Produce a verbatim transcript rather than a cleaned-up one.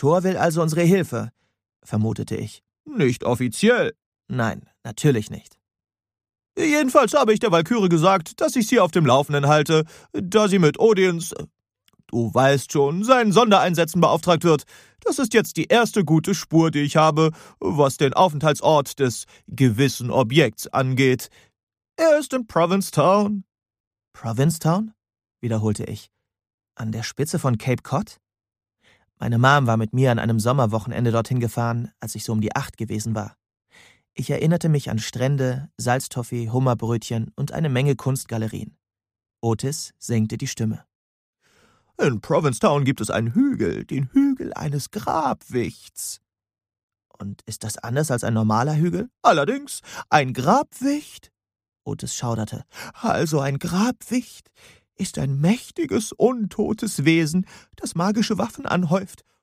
Thor will also unsere Hilfe, vermutete ich. Nicht offiziell. Nein, natürlich nicht. Jedenfalls habe ich der Walküre gesagt, dass ich sie auf dem Laufenden halte, da sie mit Odins, du weißt schon, seinen Sondereinsätzen beauftragt wird. Das ist jetzt die erste gute Spur, die ich habe, was den Aufenthaltsort des gewissen Objekts angeht. Er ist in Provincetown. Provincetown? Wiederholte ich. An der Spitze von Cape Cod? Meine Mom war mit mir an einem Sommerwochenende dorthin gefahren, als ich so um die acht gewesen war. Ich erinnerte mich an Strände, Salztoffee, Hummerbrötchen und eine Menge Kunstgalerien. Otis senkte die Stimme. In Provincetown gibt es einen Hügel, den Hügel eines Grabwichts. Und ist das anders als ein normaler Hügel? Allerdings, ein Grabwicht? Otis schauderte. Also ein Grabwicht ist ein mächtiges, untotes Wesen, das magische Waffen anhäuft